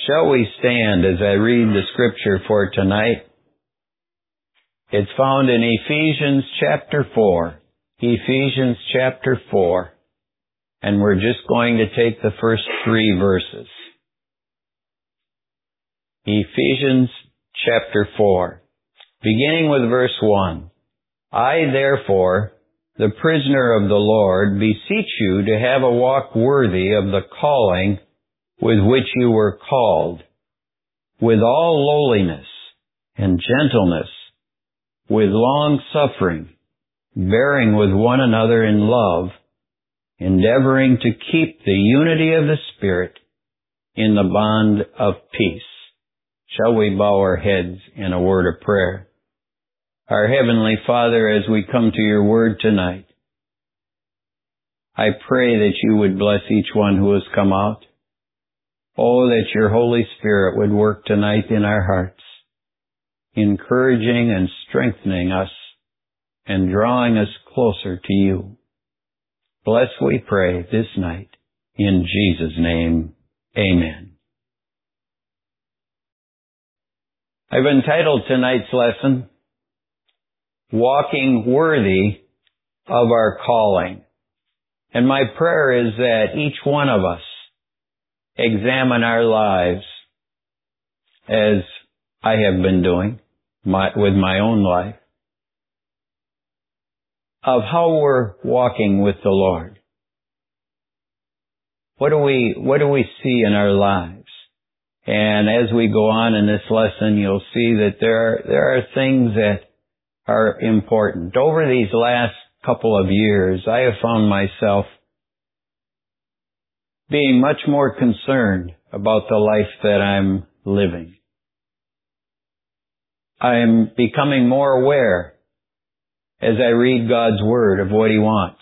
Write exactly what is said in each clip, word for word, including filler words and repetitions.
Shall we stand as I read the scripture for tonight? It's found in Ephesians chapter four. Ephesians chapter four. And we're just going to take the first three verses. Ephesians chapter four. Beginning with verse one. I therefore, the prisoner of the Lord, beseech you to have a walk worthy of the calling with which you were called, with all lowliness and gentleness, with long suffering, bearing with one another in love, endeavoring to keep the unity of the Spirit in the bond of peace. Shall we bow our heads in a word of prayer? Our Heavenly Father, as we come to your word tonight, I pray that you would bless each one who has come out. Oh, that your Holy Spirit would work tonight in our hearts, encouraging and strengthening us and drawing us closer to you. Bless, we pray, this night. In Jesus' name, amen. I've entitled tonight's lesson, Walking Worthy of Our Calling. And my prayer is that each one of us examine our lives, as I have been doing my, with my own life, of how we're walking with the Lord. What do we, what do we see in our lives? And as we go on in this lesson, you'll see that there are, there are things that are important. Over these last couple of years, I have found myself being much more concerned about the life that I'm living. I'm becoming more aware as I read God's Word of what He wants.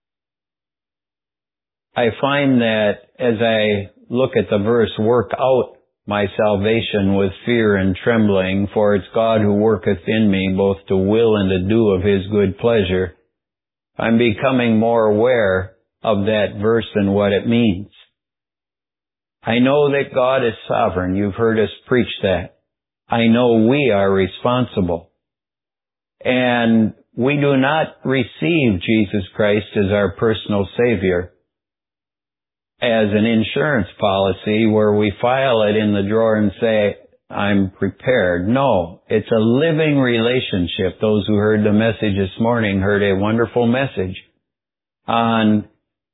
I find that as I look at the verse, work out my salvation with fear and trembling, for it's God who worketh in me both to will and to do of His good pleasure, I'm becoming more aware of that verse and what it means. I know that God is sovereign. You've heard us preach that. I know we are responsible. And we do not receive Jesus Christ as our personal Savior as an insurance policy where we file it in the drawer and say, I'm prepared. No, it's a living relationship. Those who heard the message this morning heard a wonderful message on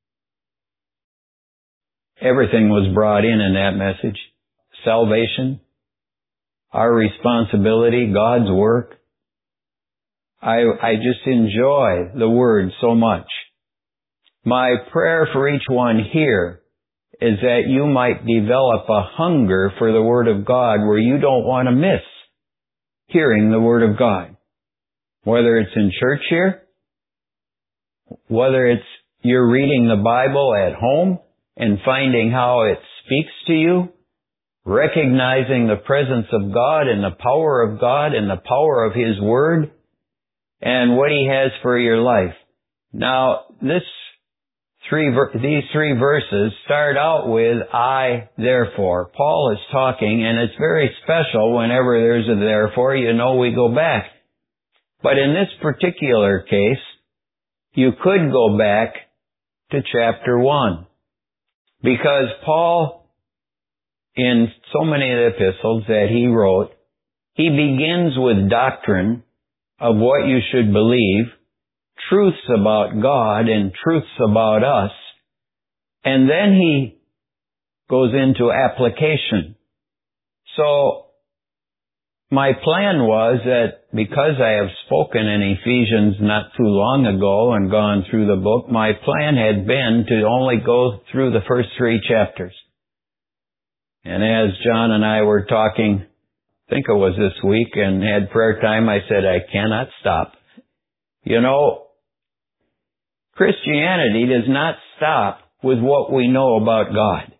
everything was brought in in that message. Salvation, our responsibility, God's work. I, I just enjoy the Word so much. My prayer for each one here is that you might develop a hunger for the Word of God where you don't want to miss hearing the Word of God. Whether it's in church here, whether it's you're reading the Bible at home and finding how it speaks to you, recognizing the presence of God and the power of God and the power of His Word and what He has for your life. Now, this three, these three verses start out with, I therefore. Paul is talking, and it's very special whenever there's a therefore, you know we go back. But in this particular case, you could go back to chapter one. Because Paul, in so many of the epistles that he wrote, he begins with doctrine of what you should believe, truths about God and truths about us, and then he goes into application. So, my plan was that because I have spoken in Ephesians not too long ago and gone through the book, my plan had been to only go through the first three chapters. And as John and I were talking, I think it was this week, and had prayer time, I said, I cannot stop. You know, Christianity does not stop with what we know about God.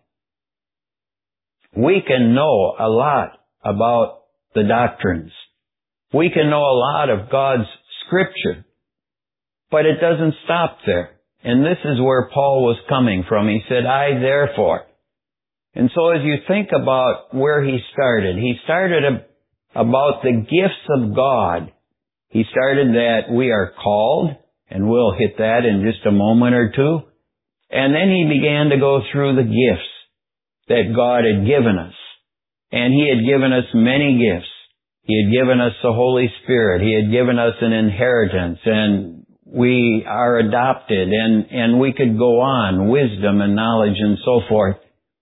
We can know a lot about the doctrines. We can know a lot of God's Scripture, but it doesn't stop there. And this is where Paul was coming from. He said, I therefore. And so as you think about where he started, he started a, about the gifts of God. He started that we are called, and we'll hit that in just a moment or two. And then he began to go through the gifts that God had given us. And he had given us many gifts. He had given us the Holy Spirit. He had given us an inheritance, and we are adopted, and, and we could go on, wisdom and knowledge and so forth.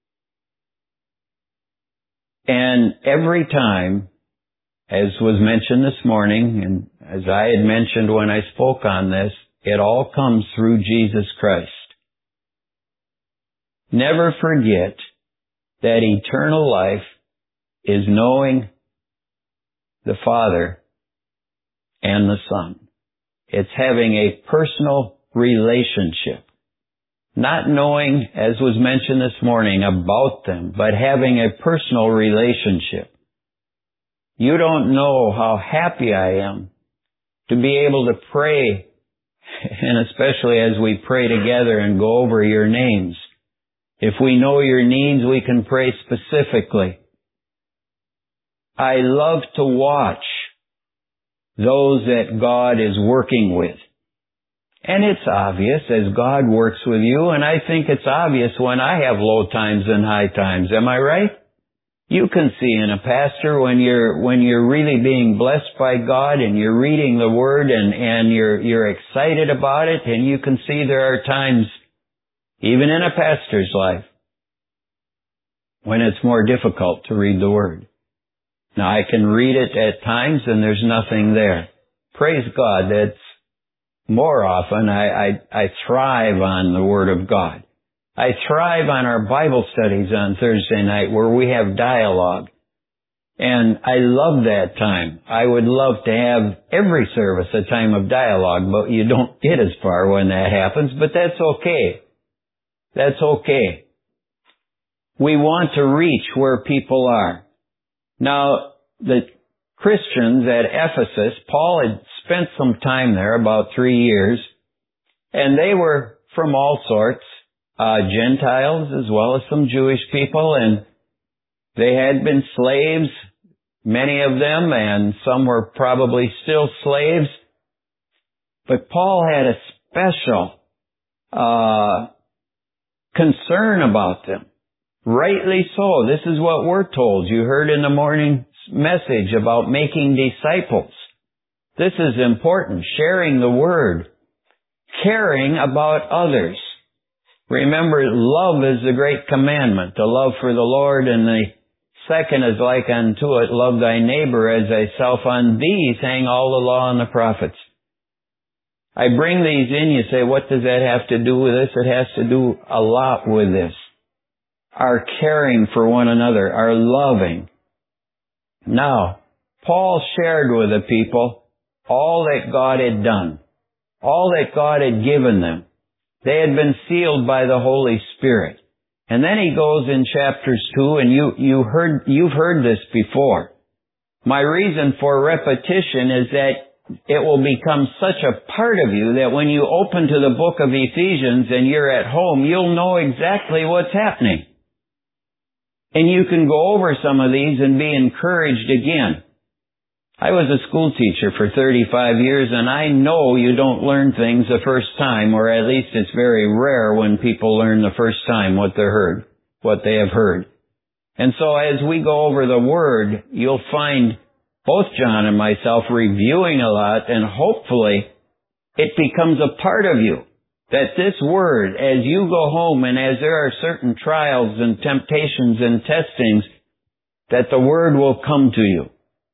And every time, as was mentioned this morning, and as I had mentioned when I spoke on this, it all comes through Jesus Christ. Never forget that eternal life is knowing the Father and the Son. It's having a personal relationship. Not knowing, as was mentioned this morning, about them, but having a personal relationship. You don't know how happy I am to be able to pray, and especially as we pray together and go over your names. If we know your needs, we can pray specifically. I love to watch those that God is working with. And it's obvious as God works with you, and I think it's obvious when I have low times and high times. Am I right? You can see in a pastor when you're when you're really being blessed by God and you're reading the Word and, and you're you're excited about it, and you can see there are times, even in a pastor's life, when it's more difficult to read the Word. Now, I can read it at times and there's nothing there. Praise God, that's more often I, I, I thrive on the Word of God. I thrive on our Bible studies on Thursday night where we have dialogue. And I love that time. I would love to have every service a time of dialogue, but you don't get as far when that happens, but that's okay. That's okay. We want to reach where people are. Now, the Christians at Ephesus, Paul had spent some time there, about three years, and they were from all sorts, uh, Gentiles as well as some Jewish people, and they had been slaves, many of them, and some were probably still slaves. But Paul had a special uh, concern about them. Rightly so. This is what we're told. You heard in the morning message about making disciples. This is important. Sharing the Word. Caring about others. Remember, love is the great commandment. The love for the Lord, and the second is like unto it, love thy neighbor as thyself. On these hang all the law and the prophets. I bring these in, you say, what does that have to do with this? It has to do a lot with this. Our caring for one another, our loving. Now, Paul shared with the people all that God had done, all that God had given them. They had been sealed by the Holy Spirit. And then he goes in chapters two, and you, you heard, you've heard this before. My reason for repetition is that it will become such a part of you that when you open to the book of Ephesians and you're at home, you'll know exactly what's happening. And you can go over some of these and be encouraged again. I was a school teacher for thirty-five years, and I know you don't learn things the first time, or at least it's very rare when people learn the first time what they heard, what they have heard. And so as we go over the Word, you'll find both John and myself reviewing a lot, and hopefully it becomes a part of you. That this Word, as you go home and as there are certain trials and temptations and testings, that the Word will come to you.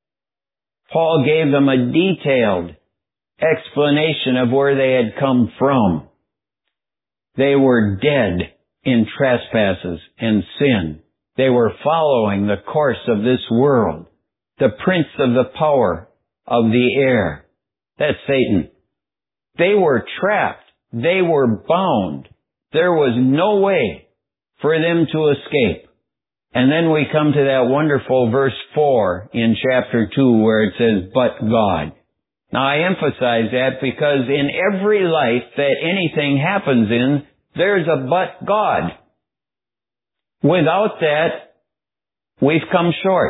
Paul gave them a detailed explanation of where they had come from. They were dead in trespasses and sin. They were following the course of this world, the prince of the power of the air. That's Satan. They were trapped. They were bound. There was no way for them to escape. And then we come to that wonderful verse four in chapter two where it says, but God. Now I emphasize that because in every life that anything happens in, there's a but God. Without that, we've come short.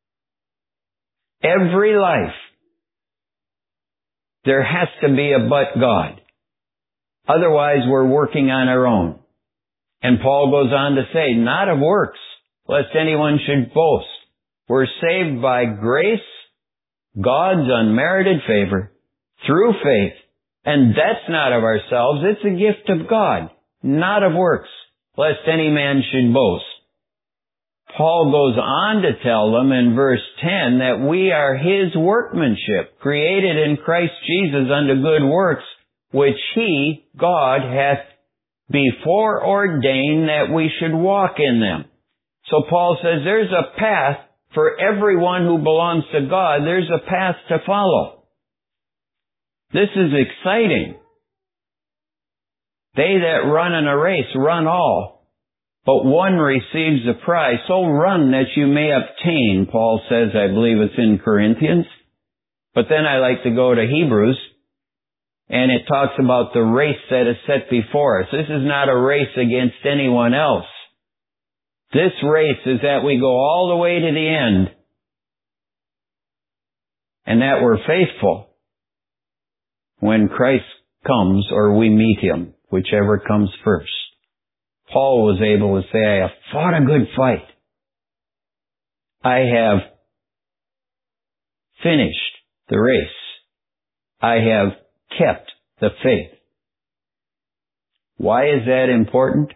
Every life, there has to be a but God. Otherwise, we're working on our own. And Paul goes on to say, not of works, lest anyone should boast. We're saved by grace, God's unmerited favor, through faith. And that's not of ourselves, it's a gift of God, not of works, lest any man should boast. Paul goes on to tell them in verse ten that we are His workmanship, created in Christ Jesus unto good works, which He, God, hath before ordained that we should walk in them. So Paul says there's a path for everyone who belongs to God. There's a path to follow. This is exciting. They that run in a race run all, but one receives the prize. So run that you may obtain, Paul says, I believe it's in Corinthians. But then I like to go to Hebrews, and it talks about the race that is set before us. This is not a race against anyone else. This race is that we go all the way to the end, and that we're faithful when Christ comes or we meet Him, whichever comes first. Paul was able to say, I have fought a good fight. I have finished the race. I have kept the faith. Why is that important?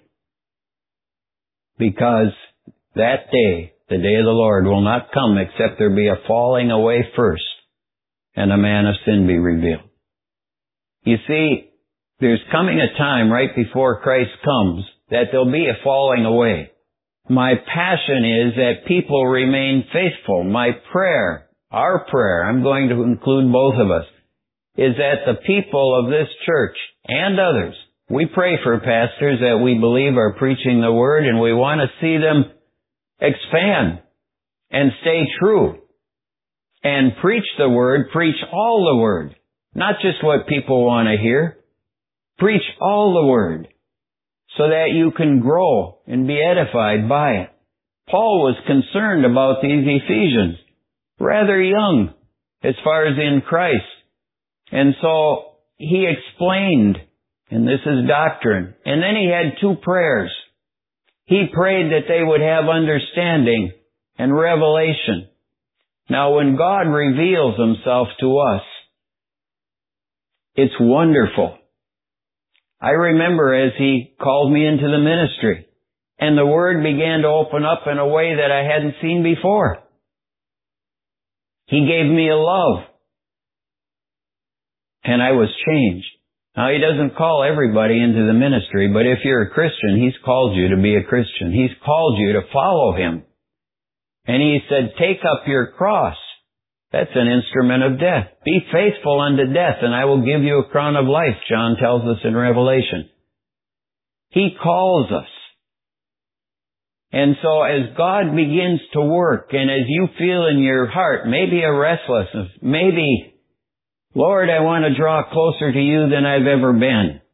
Because that day, the day of the Lord, will not come except there be a falling away first and a man of sin be revealed. You see, there's coming a time right before Christ comes that there'll be a falling away. My passion is that people remain faithful. My prayer, our prayer, I'm going to include both of us, is that the people of this church and others, we pray for pastors that we believe are preaching the Word, and we want to see them expand and stay true and preach the Word, preach all the Word, not just what people want to hear. Preach all the Word so that you can grow and be edified by it. Paul was concerned about these Ephesians, rather young as far as in Christ. And so he explained, and this is doctrine, and then he had two prayers. He prayed that they would have understanding and revelation. Now, when God reveals Himself to us, it's wonderful. I remember as He called me into the ministry, and the Word began to open up in a way that I hadn't seen before. He gave me a love, and I was changed. Now, He doesn't call everybody into the ministry, but if you're a Christian, He's called you to be a Christian. He's called you to follow Him. And He said, take up your cross. That's an instrument of death. Be faithful unto death, and I will give you a crown of life, John tells us in Revelation. He calls us. And so as God begins to work, and as you feel in your heart, maybe a restlessness, maybe, Lord, I want to draw closer to you than I've ever been.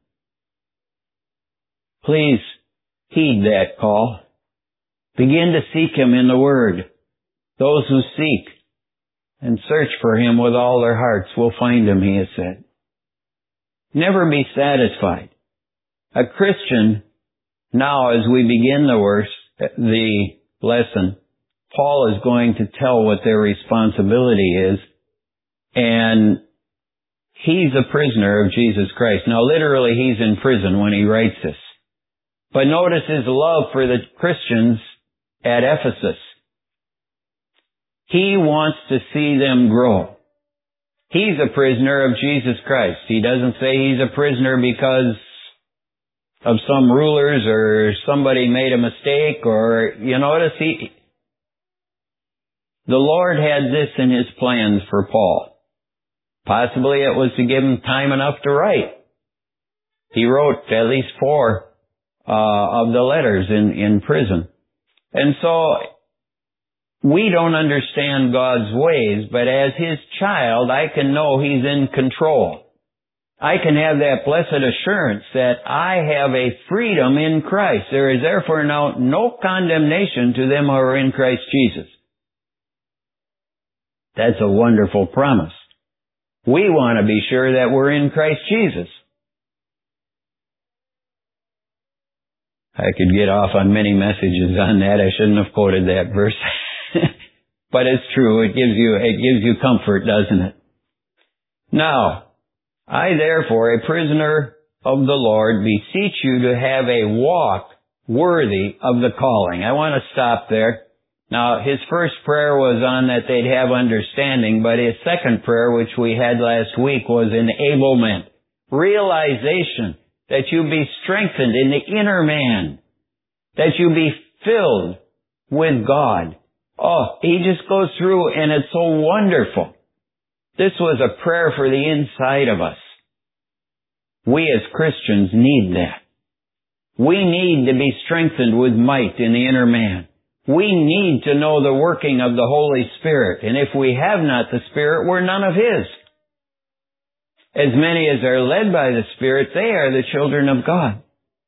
Please heed that call. Begin to seek Him in the Word. Those who seek and search for Him with all their hearts will find Him, He has said. Never be satisfied. A Christian, now as we begin the verse, the lesson, Paul is going to tell what their responsibility is, and he's a prisoner of Jesus Christ. Now literally he's in prison when he writes this. But notice his love for the Christians at Ephesus. He wants to see them grow. He's a prisoner of Jesus Christ. He doesn't say he's a prisoner because of some rulers or somebody made a mistake, or, you notice, he, the Lord had this in His plans for Paul. Possibly it was to give him time enough to write. He wrote at least four uh, of the letters in, in prison. And so, we don't understand God's ways, but as His child, I can know He's in control. I can have that blessed assurance that I have a freedom in Christ. There is therefore now no condemnation to them who are in Christ Jesus. That's a wonderful promise. We want to be sure that we're in Christ Jesus. I could get off on many messages on that. I shouldn't have quoted that verse. But it's true. It gives you, it gives you comfort, doesn't it? Now, I therefore, a prisoner of the Lord, beseech you to have a walk worthy of the calling. I want to stop there. Now, his first prayer was on that they'd have understanding, but his second prayer, which we had last week, was enablement. Realization that you be strengthened in the inner man. That you be filled with God. Oh, he just goes through and it's so wonderful. This was a prayer for the inside of us. We as Christians need that. We need to be strengthened with might in the inner man. We need to know the working of the Holy Spirit. And if we have not the Spirit, we're none of His. As many as are led by the Spirit, they are the children of God.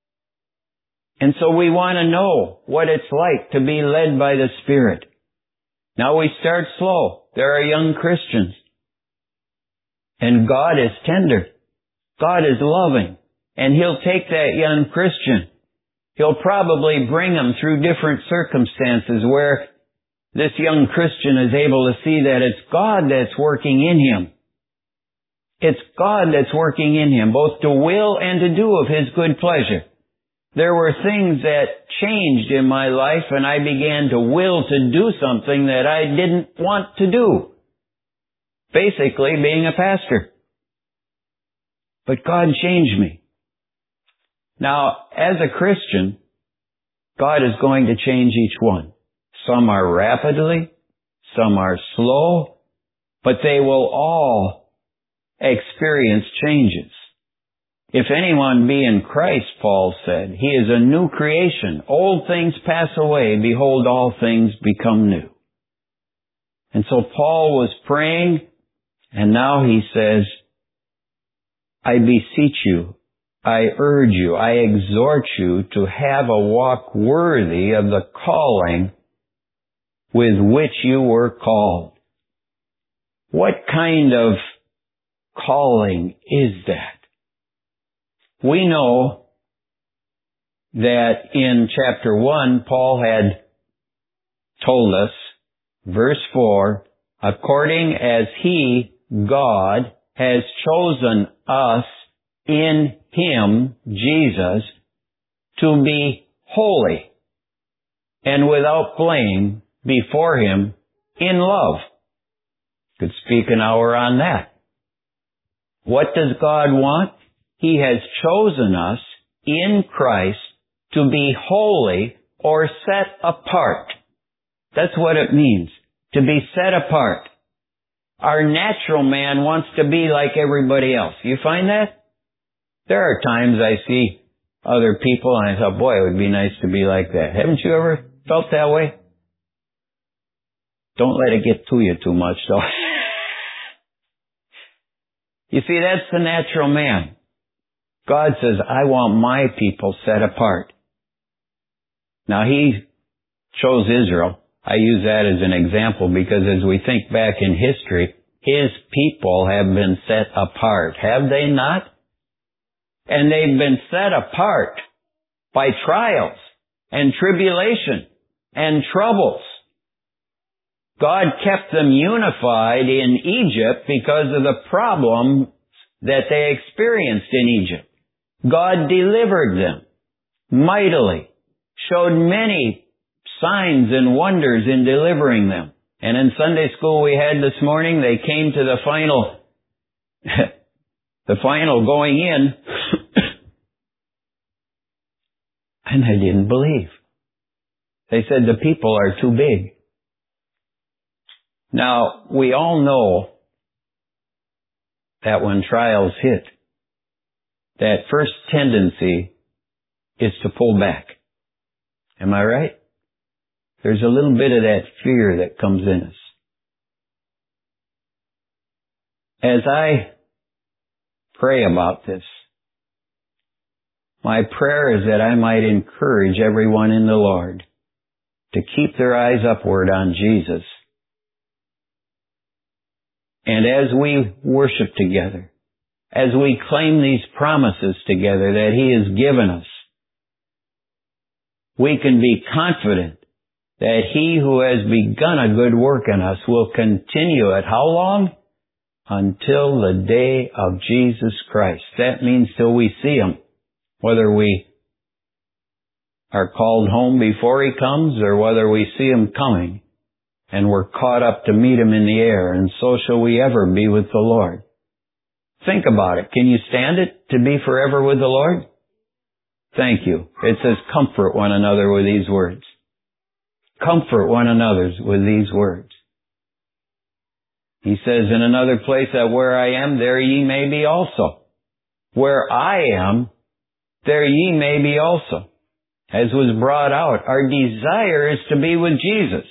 And so we want to know what it's like to be led by the Spirit. Now we start slow. There are young Christians. And God is tender. God is loving. And He'll take that young Christian. He'll probably bring them through different circumstances where this young Christian is able to see that it's God that's working in him. It's God that's working in him, both to will and to do of His good pleasure. There were things that changed in my life and I began to will to do something that I didn't want to do. Basically, being a pastor. But God changed me. Now, as a Christian, God is going to change each one. Some are rapidly, some are slow, but they will all experience changes. If anyone be in Christ, Paul said, he is a new creation. Old things pass away. Behold, all things become new. And so Paul was praying, and now he says, I beseech you, I urge you, I exhort you to have a walk worthy of the calling with which you were called. What kind of calling is that? We know that in chapter one, Paul had told us, verse four, according as He, God, has chosen us in Him, Jesus, to be holy and without blame before Him in love. Could speak an hour on that. What does God want? He has chosen us in Christ to be holy or set apart. That's what it means, to be set apart. Our natural man wants to be like everybody else. You find that? There are times I see other people and I thought, boy, it would be nice to be like that. Haven't you ever felt that way? Don't let it get to you too much, though. You see, that's the natural man. God says, I want my people set apart. Now, He chose Israel. I use that as an example because as we think back in history, His people have been set apart. Have they not? And they've been set apart by trials and tribulation and troubles. God kept them unified in Egypt because of the problems that they experienced in Egypt. God delivered them mightily, showed many signs and wonders in delivering them. And in Sunday school we had this morning, they came to the final, the final going in, and they didn't believe. They said the people are too big. Now, we all know that when trials hit, that first tendency is to pull back. Am I right? There's a little bit of that fear that comes in us. As I pray about this. My prayer is that I might encourage everyone in the Lord to keep their eyes upward on Jesus. And as we worship together, as we claim these promises together that He has given us, we can be confident that He who has begun a good work in us will continue it. How long? Until the day of Jesus Christ. That means till we see Him. Whether we are called home before He comes or whether we see Him coming and we're caught up to meet Him in the air, and so shall we ever be with the Lord. Think about it. Can you stand it to be forever with the Lord? Thank you. It says comfort one another with these words. Comfort one another with these words. He says in another place that where I am, there ye may be also. Where I am, there ye may be also. As was brought out, our desire is to be with Jesus.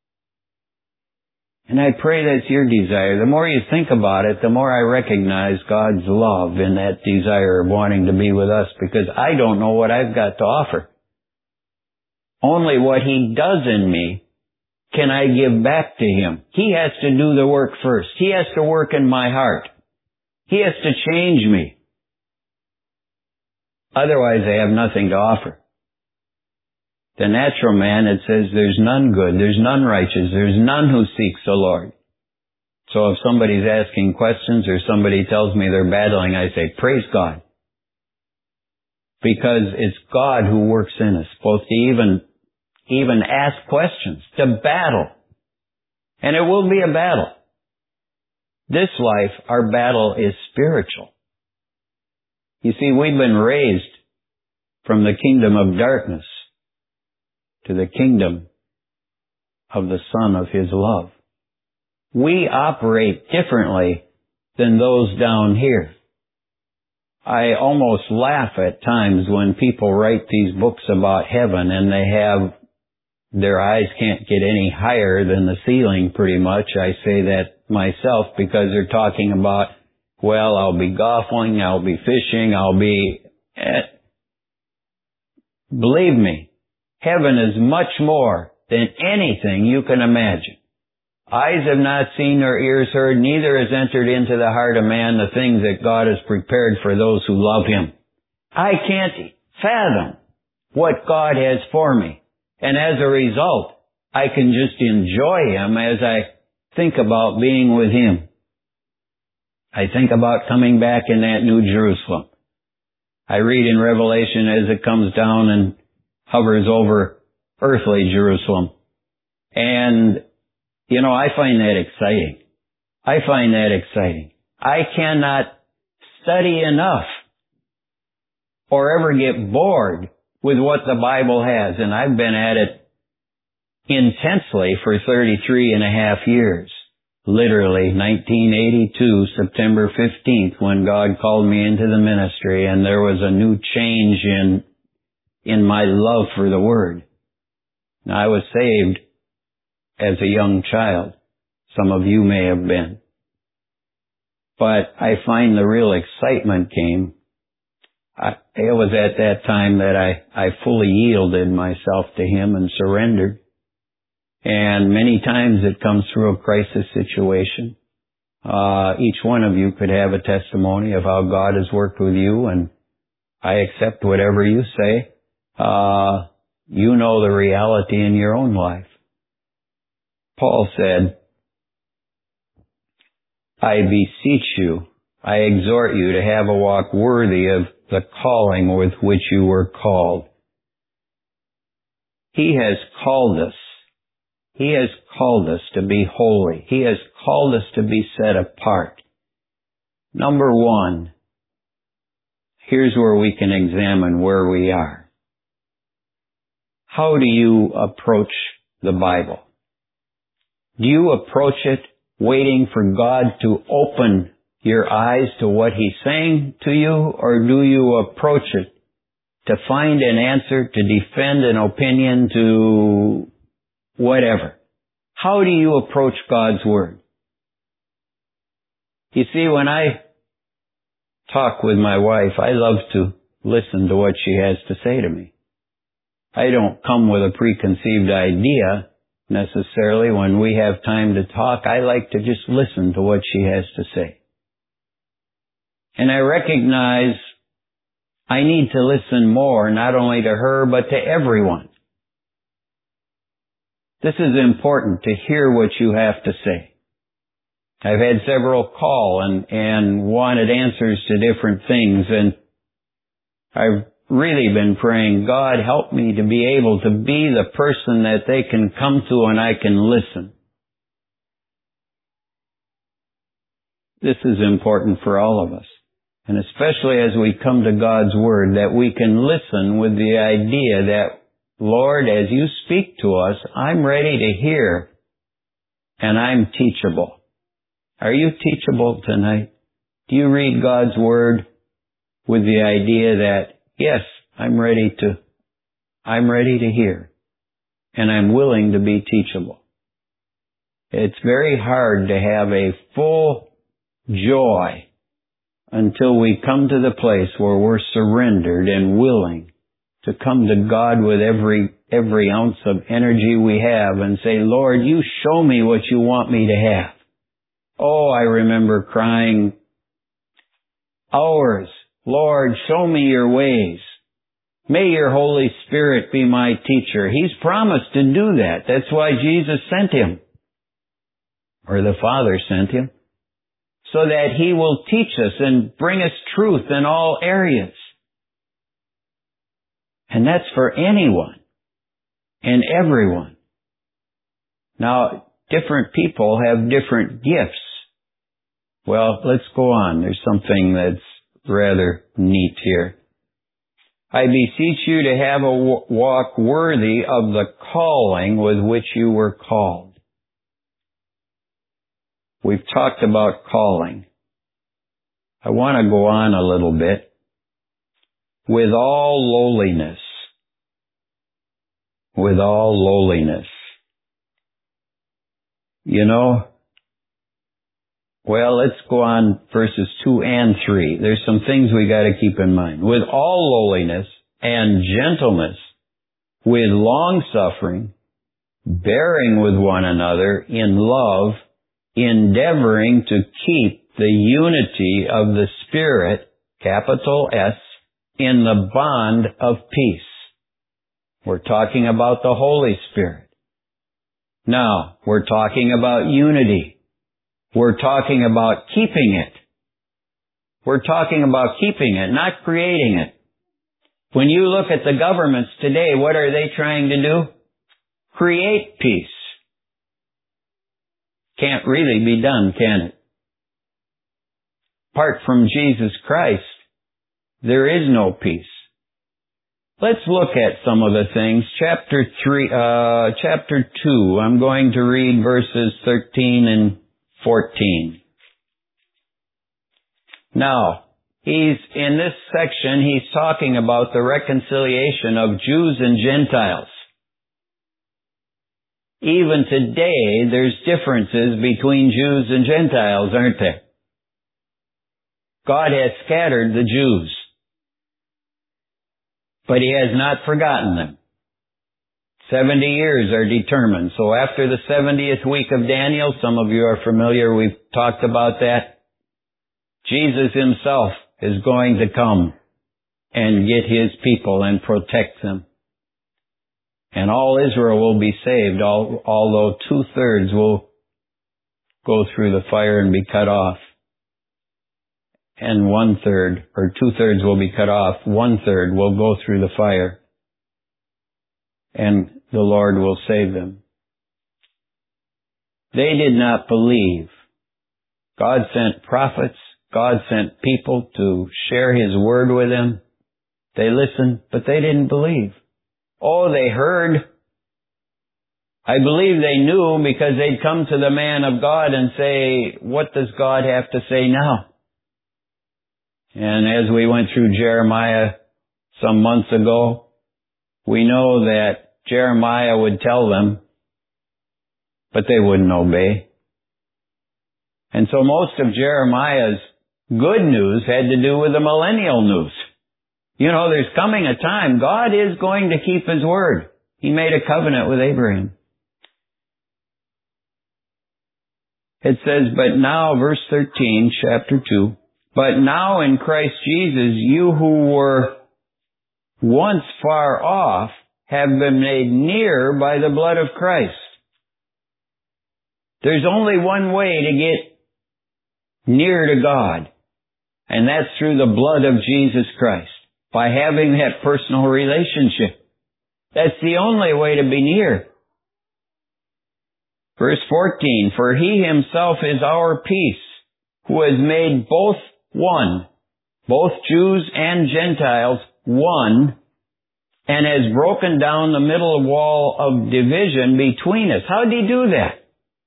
And I pray that's your desire. The more you think about it, the more I recognize God's love in that desire of wanting to be with us, because I don't know what I've got to offer. Only what He does in me can I give back to Him. He has to do the work first. He has to work in my heart. He has to change me. Otherwise, I have nothing to offer. The natural man, it says there's none good, there's none righteous, there's none who seeks the Lord. So if somebody's asking questions or somebody tells me they're battling, I say, praise God. Because it's God who works in us, both to even, even ask questions, to battle. And it will be a battle. This life, our battle is spiritual. You see, we've been raised from the kingdom of darkness to the kingdom of the Son of His love. We operate differently than those down here. I almost laugh at times when people write these books about heaven and they have, their eyes can't get any higher than the ceiling pretty much. I say that myself because they're talking about, well, I'll be golfing, I'll be fishing, I'll be... Eh. Believe me, heaven is much more than anything you can imagine. Eyes have not seen nor ears heard, neither has entered into the heart of man the things that God has prepared for those who love Him. I can't fathom what God has for me. And as a result, I can just enjoy Him as I think about being with Him. I think about coming back in that New Jerusalem. I read in Revelation as it comes down and hovers over earthly Jerusalem. And, you know, I find that exciting. I find that exciting. I cannot study enough or ever get bored with what the Bible has. And I've been at it intensely for thirty-three and a half years. Literally, nineteen eighty-two, September fifteenth, when God called me into the ministry, and there was a new change in in my love for the Word. Now, I was saved as a young child. Some of you may have been. But I find the real excitement came. I, it was at that time that I, I fully yielded myself to Him and surrendered. And many times it comes through a crisis situation. Uh, each one of you could have a testimony of how God has worked with you, and I accept whatever you say. Uh, you know the reality in your own life. Paul said, I beseech you, I exhort you to have a walk worthy of the calling with which you were called. He has called us. He has called us to be holy. He has called us to be set apart. Number one, here's where we can examine where we are. How do you approach the Bible? Do you approach it waiting for God to open your eyes to what He's saying to you, or do you approach it to find an answer, to defend an opinion, to whatever? How do you approach God's Word? You see, when I talk with my wife, I love to listen to what she has to say to me. I don't come with a preconceived idea necessarily. When we have time to talk, I like to just listen to what she has to say. And I recognize I need to listen more, not only to her, but to everyone. This is important, to hear what you have to say. I've had several call and, and wanted answers to different things, and I've really been praying, God, help me to be able to be the person that they can come to and I can listen. This is important for all of us. And especially as we come to God's Word, that we can listen with the idea that, Lord, as you speak to us, I'm ready to hear and I'm teachable. Are you teachable tonight? Do you read God's Word with the idea that, yes, I'm ready to, I'm ready to hear and I'm willing to be teachable? It's very hard to have a full joy until we come to the place where we're surrendered and willing to come to God with every every ounce of energy we have and say, Lord, you show me what you want me to have. Oh, I remember crying hours, Lord, show me your ways. May your Holy Spirit be my teacher. He's promised to do that. That's why Jesus sent him, or the Father sent him, so that he will teach us and bring us truth in all areas. And that's for anyone and everyone. Now, different people have different gifts. Well, let's go on. There's something that's rather neat here. I beseech you to have a walk worthy of the calling with which you were called. We've talked about calling. I want to go on a little bit. With all lowliness. With all lowliness. You know, well, let's go on verses two and three. There's some things we got to keep in mind. With all lowliness and gentleness, with long suffering, bearing with one another in love, endeavoring to keep the unity of the Spirit, capital S, in the bond of peace. We're talking about the Holy Spirit. Now, we're talking about unity. We're talking about keeping it. We're talking about keeping it, not creating it. When you look at the governments today, what are they trying to do? Create peace. Can't really be done, can it? Apart from Jesus Christ, there is no peace. Let's look at some of the things. Chapter three, uh, chapter two, I'm going to read verses thirteen and fourteen. Now, he's, in this section, he's talking about the reconciliation of Jews and Gentiles. Even today, there's differences between Jews and Gentiles, aren't there? God has scattered the Jews, but he has not forgotten them. Seventy years are determined. So after the seventieth week of Daniel, some of you are familiar, we've talked about that, Jesus himself is going to come and get his people and protect them. And all Israel will be saved, although two-thirds will go through the fire and be cut off. And one-third, or two-thirds will be cut off. One-third will go through the fire. And the Lord will save them. They did not believe. God sent prophets. God sent people to share his word with them. They listened, but they didn't believe. Oh, they heard. I believe they knew because they'd come to the man of God and say, what does God have to say now? And as we went through Jeremiah some months ago, we know that Jeremiah would tell them, but they wouldn't obey. And so most of Jeremiah's good news had to do with the millennial news. You know, there's coming a time God is going to keep His word. He made a covenant with Abraham. It says, but now, verse thirteen, chapter two, but now in Christ Jesus, you who were once far off have been made near by the blood of Christ. There's only one way to get near to God, and that's through the blood of Jesus Christ, by having that personal relationship. That's the only way to be near. Verse fourteen, for He Himself is our peace, who has made both one, both Jews and Gentiles one, and has broken down the middle wall of division between us. How did He do that?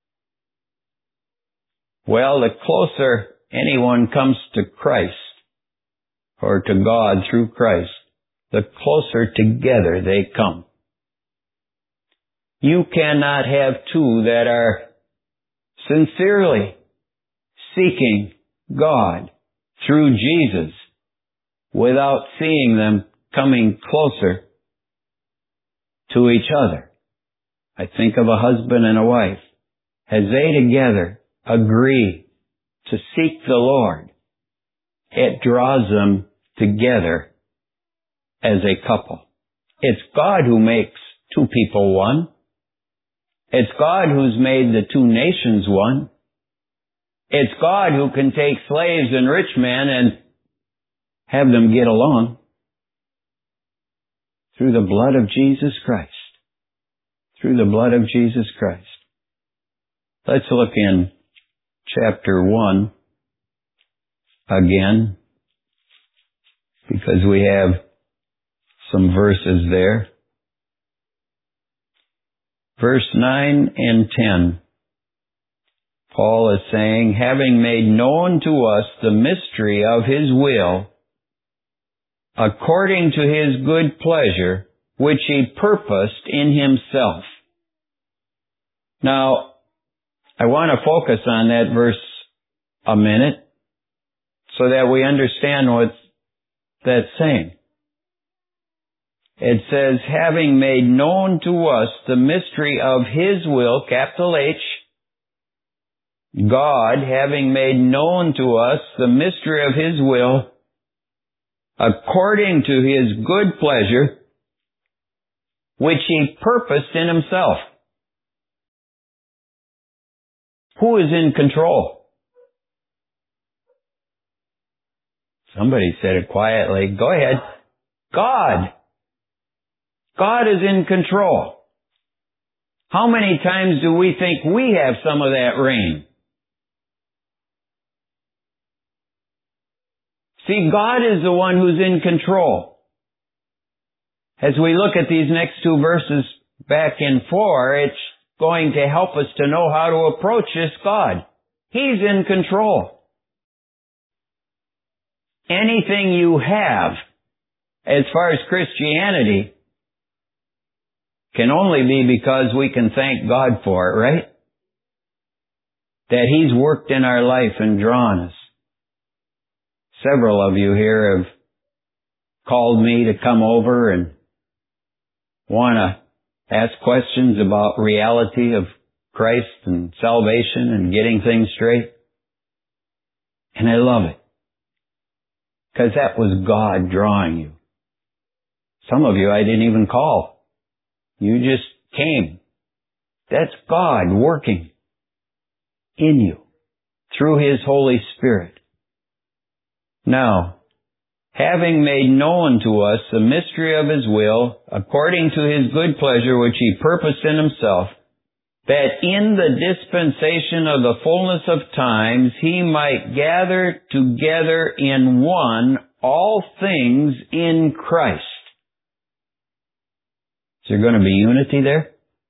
Well, the closer anyone comes to Christ, or to God through Christ, the closer together they come. You cannot have two that are sincerely seeking God through Jesus without seeing them coming closer to each other. I think of a husband and a wife. As they together agree to seek the Lord, it draws them together as a couple. It's God who makes two people one. It's God who's made the two nations one. It's God who can take slaves and rich men and have them get along through the blood of Jesus Christ. Through the blood of Jesus Christ. Let's look in chapter one again, because we have some verses there. Verse nine and ten. Paul is saying, having made known to us the mystery of His will, according to His good pleasure, which He purposed in Himself. Now, I want to focus on that verse a minute so that we understand what that's saying. It says, having made known to us the mystery of His will, capital H, God, having made known to us the mystery of His will, according to His good pleasure, which He purposed in Himself. Who is in control? Somebody said it quietly. Go ahead. God. God is in control. How many times do we think we have some of that reign? See, God is the one who's in control. As we look at these next two verses back in four, it's going to help us to know how to approach this God. He's in control. Anything you have, as far as Christianity, can only be because we can thank God for it, right? That He's worked in our life and drawn us. Several of you here have called me to come over and want to ask questions about reality of Christ and salvation and getting things straight. And I love it. Because that was God drawing you. Some of you I didn't even call. You just came. That's God working in you through His Holy Spirit. Now, having made known to us the mystery of His will, according to His good pleasure which He purposed in Himself, that in the dispensation of the fullness of times He might gather together in one all things in Christ. Is there going to be unity there?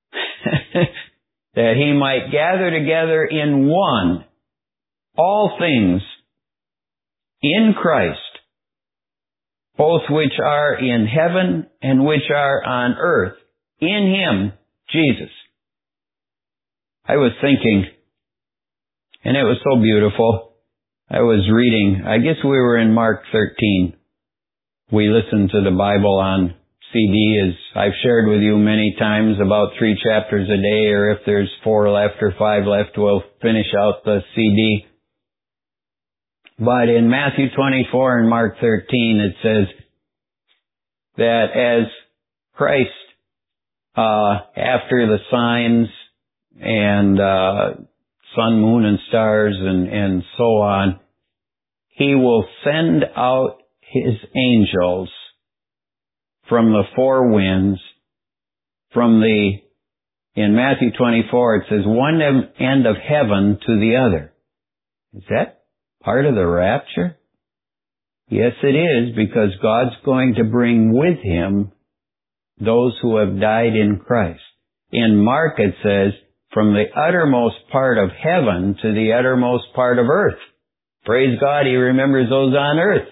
That He might gather together in one all things in Christ, both which are in heaven and which are on earth, in Him, Jesus. I was thinking, and it was so beautiful, I was reading, I guess we were in Mark thirteen. We listen to the Bible on C D, as I've shared with you many times, about three chapters a day, or if there's four left or five left, we'll finish out the C D. But in Matthew twenty-four and Mark thirteen, it says that as Christ, uh, after the signs and uh, sun, moon, and stars and, and so on, He will send out His angels from the four winds, from the, in Matthew twenty-four, it says, one end of heaven to the other. Is that part of the rapture? Yes, it is, because God's going to bring with Him those who have died in Christ. In Mark it says, from the uttermost part of heaven to the uttermost part of earth. Praise God, He remembers those on earth.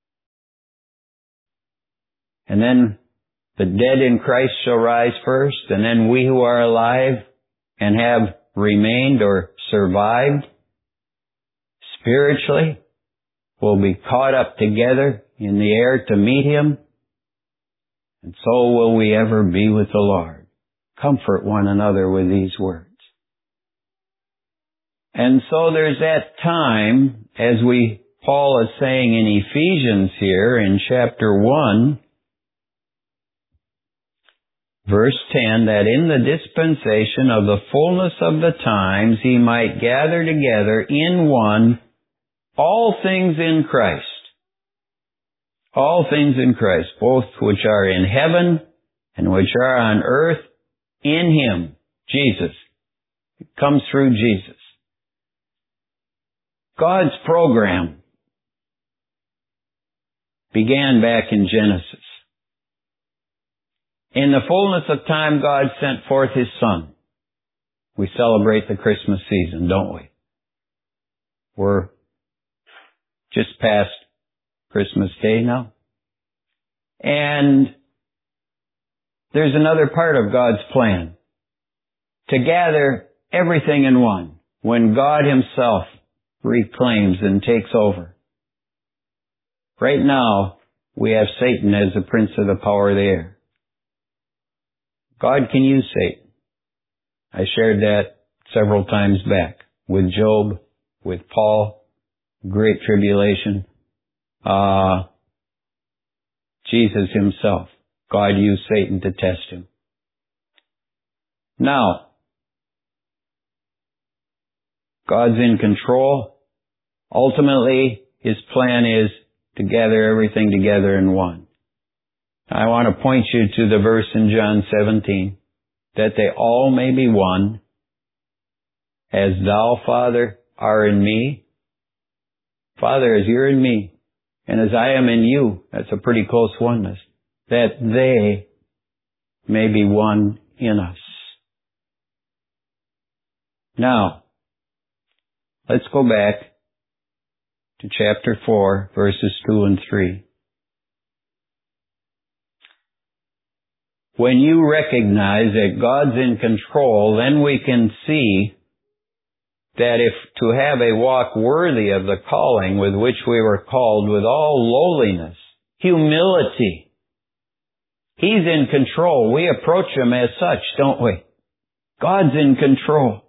And then the dead in Christ shall rise first, and then we who are alive and have remained or survived spiritually will be caught up together in the air to meet Him, and so will we ever be with the Lord. Comfort one another with these words. And so there's that time, as we, Paul is saying in Ephesians here in chapter one, verse ten, that in the dispensation of the fullness of the times He might gather together in one all things in Christ. All things in Christ, both which are in heaven and which are on earth, in Him, Jesus. It comes through Jesus. God's program began back in Genesis. In the fullness of time, God sent forth His Son. We celebrate the Christmas season, don't we? We're just past Christmas Day now. And there's another part of God's plan. To gather everything in one. When God Himself reclaims and takes over. Right now, we have Satan as the prince of the power of the air. God can use Satan. I shared that several times back. With Job, with Paul, great tribulation. Uh, Jesus Himself. God used Satan to test Him. Now, God's in control. Ultimately, His plan is to gather everything together in one. I want to point you to the verse in John seventeen, that they all may be one, as Thou, Father, are in me. Father, as You're in me, and as I am in You, that's a pretty close oneness, that they may be one in us. Now, let's go back to chapter four, verses two and three. When you recognize that God's in control, then we can see that if to have a walk worthy of the calling with which we were called, with all lowliness, humility, He's in control. We approach Him as such, don't we? God's in control.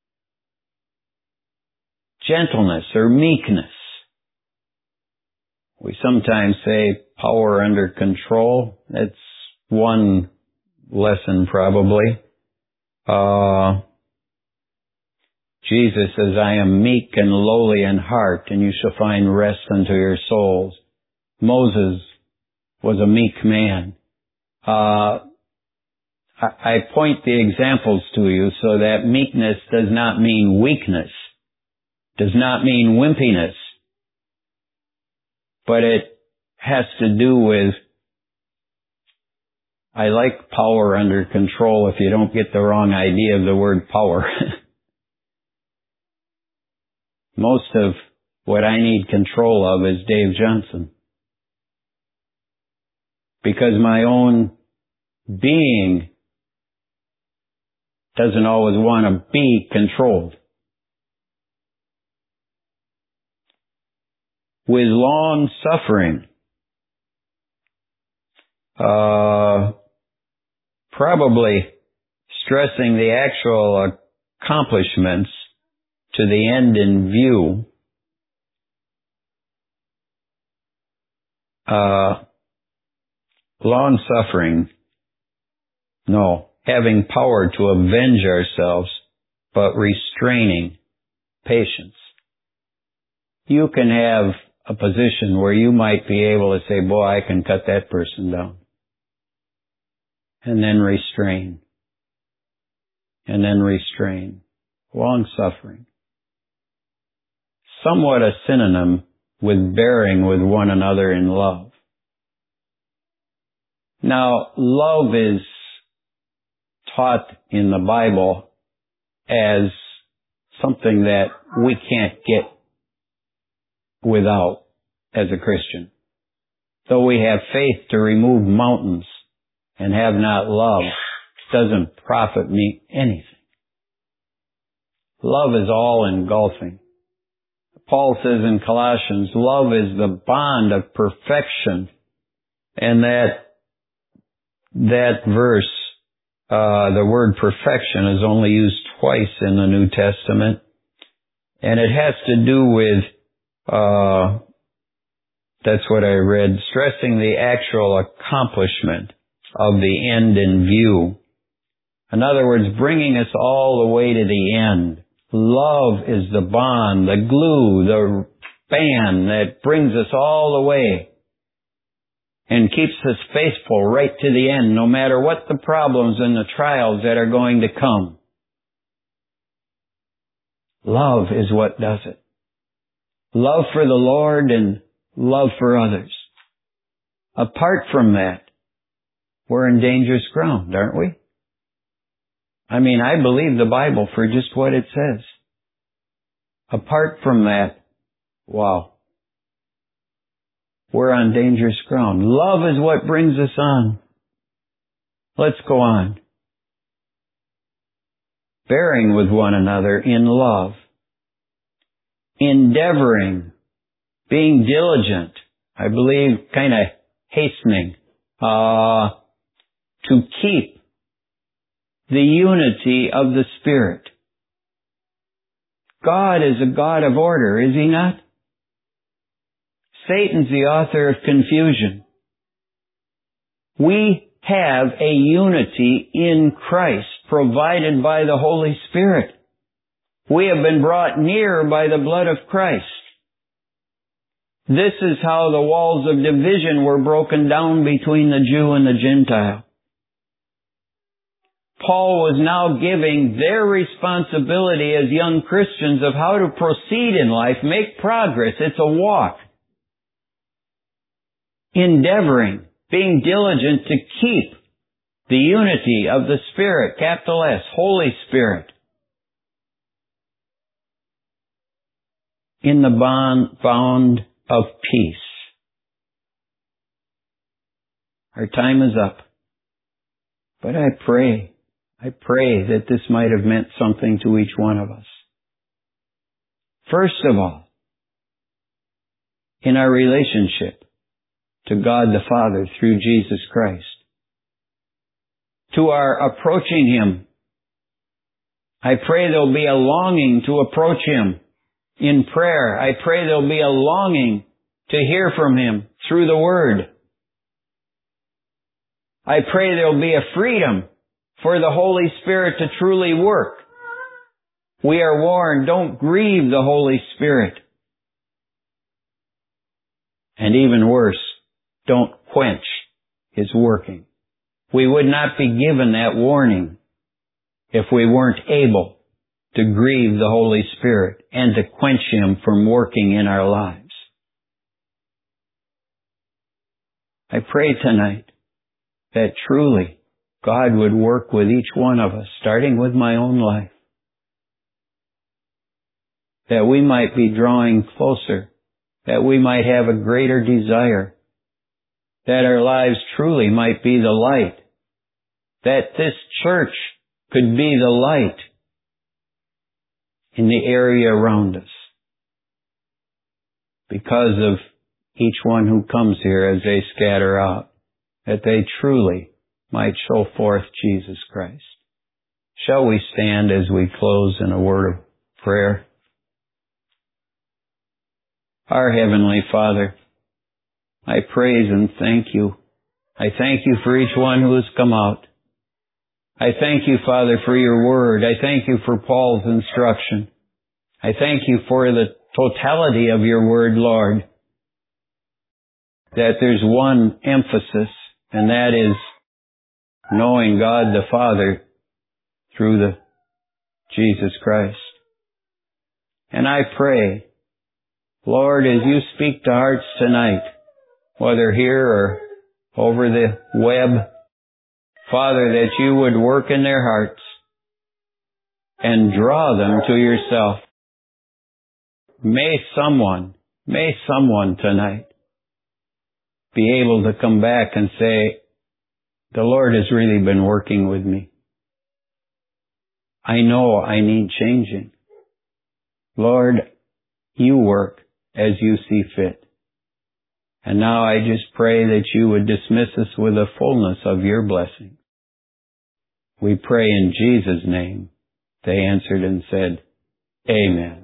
Gentleness or meekness. We sometimes say power under control. That's one lesson probably. Uh, Jesus says, I am meek and lowly in heart, and you shall find rest unto your souls. Moses was a meek man. Uh, I, I point the examples to you so that meekness does not mean weakness, does not mean wimpiness, but it has to do with, I like power under control if you don't get the wrong idea of the word power. Most of what I need control of is Dave Johnson. Because my own being doesn't always want to be controlled. with long suffering. Uh, probably stressing the actual accomplishments to the end in view. Uh, long suffering. No, having power to avenge ourselves, but restraining patience. You can have a position where you might be able to say, boy, I can cut that person down. And then restrain. And then restrain. Long suffering. Somewhat a synonym with bearing with one another in love. Now, love is taught in the Bible as something that we can't get without as a Christian. Though we have faith to remove mountains and have not love, it doesn't profit me anything. Love is all engulfing. Paul says in Colossians, love is the bond of perfection. And that, that verse, uh, the word perfection is only used twice in the New Testament. And it has to do with, uh, that's what I read, stressing the actual accomplishment of the end in view. In other words, bringing us all the way to the end. Love is the bond, the glue, the band that brings us all the way and keeps us faithful right to the end, no matter what the problems and the trials that are going to come. Love is what does it. Love for the Lord and love for others. Apart from that, we're in dangerous ground, aren't we? I mean, I believe the Bible for just what it says. Apart from that, wow, we're on dangerous ground. Love is what brings us on. Let's go on. Bearing with one another in love. Endeavoring. Being diligent. I believe kind of hastening. Uh, to keep the unity of the Spirit. God is a God of order, is He not? Satan's the author of confusion. We have a unity in Christ provided by the Holy Spirit. We have been brought near by the blood of Christ. This is how the walls of division were broken down between the Jew and the Gentile. Paul was now giving their responsibility as young Christians of how to proceed in life, make progress. It's a walk. Endeavoring, being diligent to keep the unity of the Spirit, capital S, Holy Spirit, in the bond, bond of peace. Our time is up. But I pray, I pray that this might have meant something to each one of us. First of all, in our relationship to God the Father through Jesus Christ, to our approaching Him, I pray there'll be a longing to approach Him in prayer. I pray there'll be a longing to hear from Him through the Word. I pray there'll be a freedom for the Holy Spirit to truly work. We are warned, don't grieve the Holy Spirit. And even worse, don't quench His working. We would not be given that warning if we weren't able to grieve the Holy Spirit and to quench Him from working in our lives. I pray tonight that truly God would work with each one of us, starting with my own life, that we might be drawing closer, that we might have a greater desire, that our lives truly might be the light, that this church could be the light in the area around us. because of each one who comes here as they scatter out, that they truly might show forth Jesus Christ. Shall we stand as we close in a word of prayer? Our Heavenly Father, I praise and thank you. I thank you for each one who has come out. I thank you, Father, for your word. I thank you for Paul's instruction. I thank you for the totality of your word, Lord, that there's one emphasis, and that is knowing God the Father through the Jesus Christ. And I pray, Lord, as you speak to hearts tonight, whether here or over the web, Father, that you would work in their hearts and draw them to yourself. May someone, may someone tonight be able to come back and say, the Lord has really been working with me. I know I need changing. Lord, you work as you see fit. And now I just pray that you would dismiss us with the fullness of your blessing. We pray in Jesus' name. They answered and said, Amen.